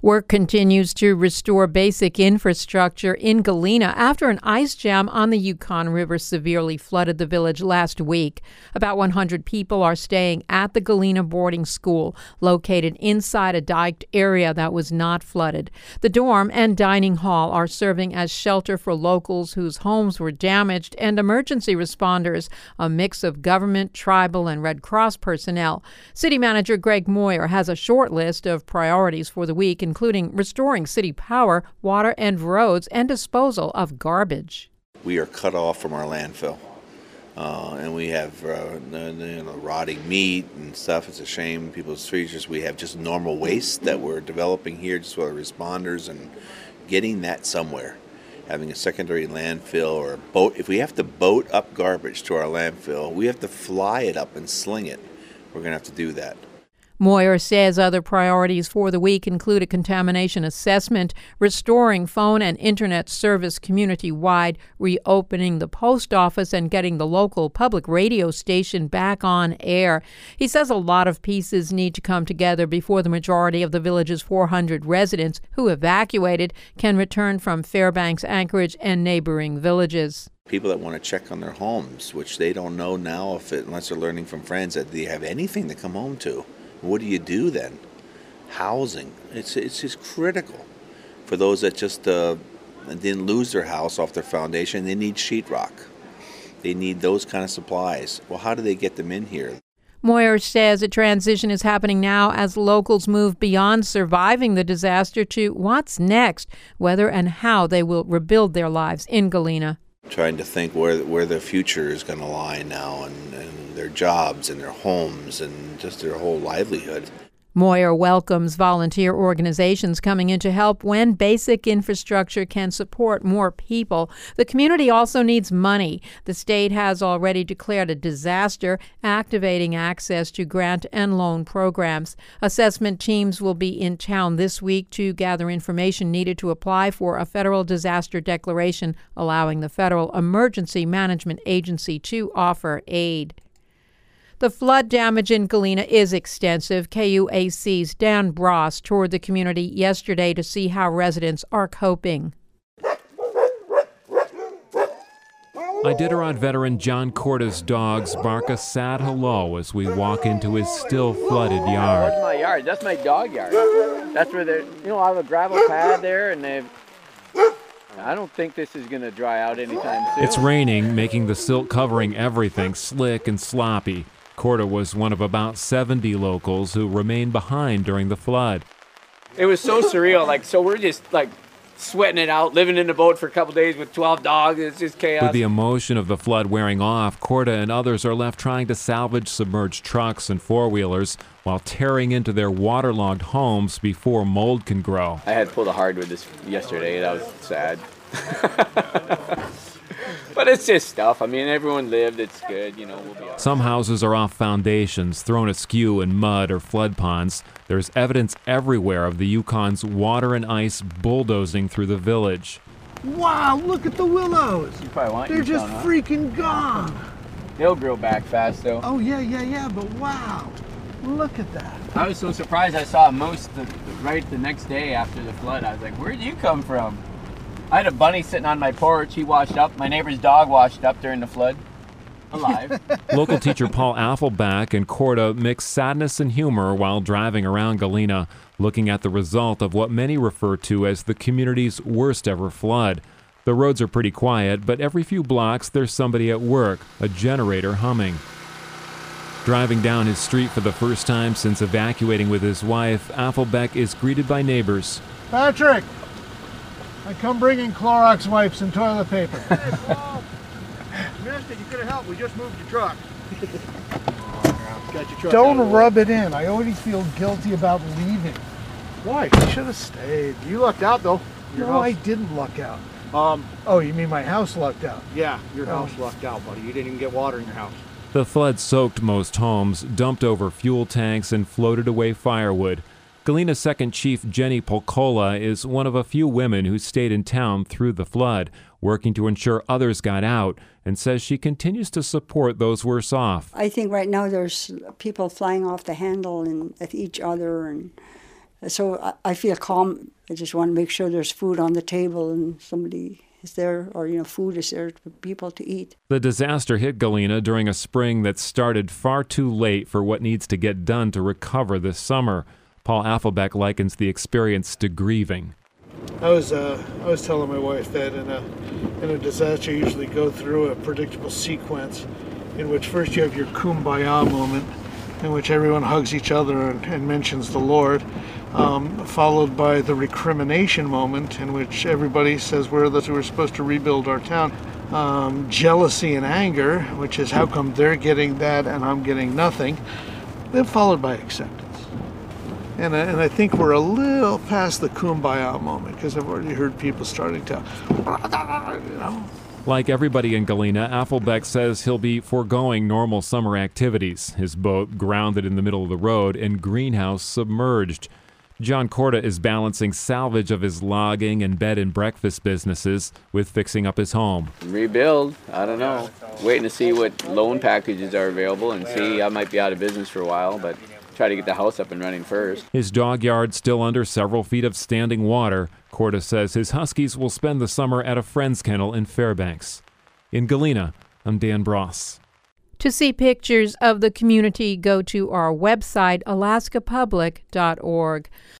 Work continues to restore basic infrastructure in Galena after an ice jam on the Yukon River severely flooded the village last week. About 100 people are staying at the Galena boarding school, located inside a diked area that was not flooded. The dorm and dining hall are serving as shelter for locals whose homes were damaged and emergency responders, a mix of government, tribal, and Red Cross personnel. City Manager Greg Moyer has a short list of priorities for the week, including restoring city power, water and roads, and disposal of garbage. We are cut off from our landfill, and we have rotting meat and stuff. It's a shame. People's freezers. We have just normal waste that we're developing here, just with our responders, and getting that somewhere. Having a secondary landfill or a boat. If we have to boat up garbage to our landfill, we have to fly it up and sling it. We're going to have to do that. Moyer says other priorities for the week include a contamination assessment, restoring phone and internet service community-wide, reopening the post office, and getting the local public radio station back on air. He says a lot of pieces need to come together before the majority of the village's 400 residents who evacuated can return from Fairbanks, Anchorage, and neighboring villages. People that want to check on their homes, which they don't know now unless they're learning from friends that they have anything to come home to. What do you do then? Housing. It's just critical for those that just didn't lose their house off their foundation. They need sheetrock. They need those kind of supplies. Well, how do they get them in here? Moyer says a transition is happening now as locals move beyond surviving the disaster to what's next, whether and how they will rebuild their lives in Galena. Trying to think where their future is going to lie now, and their jobs and their homes and just their whole livelihood. Moyer welcomes volunteer organizations coming in to help when basic infrastructure can support more people. The community also needs money. The state has already declared a disaster, activating access to grant and loan programs. Assessment teams will be in town this week to gather information needed to apply for a federal disaster declaration, allowing the Federal Emergency Management Agency to offer aid. The flood damage in Galena is extensive. KUAC's Dan Bross toured the community yesterday to see how residents are coping. Iditarod veteran John Corda's dogs bark a sad hello as we walk into his still flooded yard. That's my yard. That's my dog yard. That's where they're, I have a gravel pad there, and I don't think this is going to dry out anytime soon. It's raining, making the silt covering everything slick and sloppy. Corda was one of about 70 locals who remained behind during the flood. It was so surreal. So we're just sweating it out, living in the boat for a couple days with 12 dogs. It's just chaos. With the emotion of the flood wearing off, Corda and others are left trying to salvage submerged trucks and four-wheelers while tearing into their waterlogged homes before mold can grow. I had to pull the hardwood yesterday. That was sad. But it's just stuff. Everyone lived. It's good. We'll be all right. Some houses are off foundations, thrown askew in mud or flood ponds. There's evidence everywhere of the Yukon's water and ice bulldozing through the village. Wow, look at the willows. You probably want They're just freaking gone. They'll grow back fast, though. Oh, yeah, but wow. Look at that. I was so surprised I saw a moose right the next day after the flood. I was like, where'd you come from? I had a bunny sitting on my porch. He washed up. My neighbor's dog washed up during the flood. Alive. Local teacher Paul Affelbach and Corda mix sadness and humor while driving around Galena, looking at the result of what many refer to as the community's worst ever flood. The roads are pretty quiet, but every few blocks there's somebody at work, a generator humming. Driving down his street for the first time since evacuating with his wife, Affelbach is greeted by neighbors. Patrick! I come bringing Clorox wipes and toilet paper. Hey, Paul. Missed it. You could have helped. We just moved your truck. Got your truck. Don't rub it in. I already feel guilty about leaving. Why? You should have stayed. You lucked out, though. I didn't luck out. Oh, you mean my house lucked out? Yeah, your house lucked out, buddy. You didn't even get water in your house. The flood soaked most homes, dumped over fuel tanks, and floated away firewood. Galena's second chief, Jenny Polcola, is one of a few women who stayed in town through the flood, working to ensure others got out, and says she continues to support those worse off. I think right now there's people flying off the handle and at each other, and So I feel calm. I just want to make sure there's food on the table and somebody is there, or food is there for people to eat. The disaster hit Galena during a spring that started far too late for what needs to get done to recover this summer. Paul Affelbeck likens the experience to grieving. I was telling my wife that in a disaster you usually go through a predictable sequence in which first you have your kumbaya moment, in which everyone hugs each other and mentions the Lord, followed by the recrimination moment in which everybody says we're supposed to rebuild our town. Jealousy and anger, which is how come they're getting that and I'm getting nothing, then followed by acceptance. And I think we're a little past the kumbaya moment, because I've already heard people starting to, Like everybody in Galena, Affelbeck says he'll be foregoing normal summer activities, his boat grounded in the middle of the road and greenhouse submerged. John Corda is balancing salvage of his logging and bed and breakfast businesses with fixing up his home. Rebuild, I don't know. Waiting to see what loan packages are available and see. I might be out of business for a while, but try to get the house up and running first. His dog yard still under several feet of standing water. Corda says his huskies will spend the summer at a friend's kennel in Fairbanks. In Galena, I'm Dan Bross. To see pictures of the community, go to our website, alaskapublic.org.